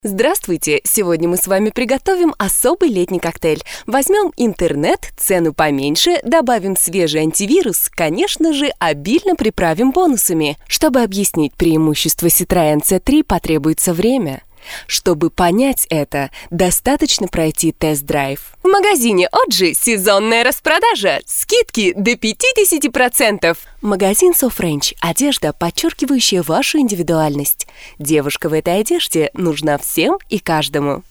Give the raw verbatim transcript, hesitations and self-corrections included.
Здравствуйте! Сегодня мы с вами приготовим особый летний коктейль. Возьмем интернет, цену поменьше, добавим свежий антивирус, конечно же, обильно приправим бонусами. Чтобы объяснить преимущества Citroën си три, потребуется время. Чтобы понять это, достаточно пройти тест-драйв. В магазине Оджи сезонная распродажа. Скидки до пятьдесят процентов. Магазин SoFrench. Одежда, подчеркивающая вашу индивидуальность. Девушка в этой одежде нужна всем и каждому.